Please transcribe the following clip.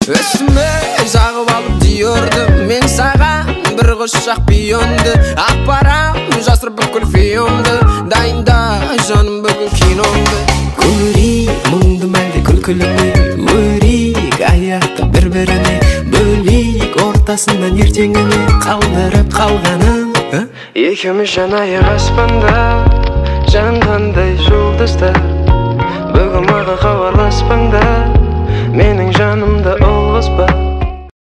Üstüme жағып алып диорды, мен саған бір құшақ пионды. Ақпарам жасыр бүкіл фиомды, дайында жаным бүгін киномды. Көрейік мұңды мәлде күлкіліме, өрейік аяқта бір-біріне, бөлейік ортасынан ертеңіне қалдырып қалғанын. Екеуміз жанайық аспанда, жанғандай жұлдыздар, бүгін маған хабарласпаңдар.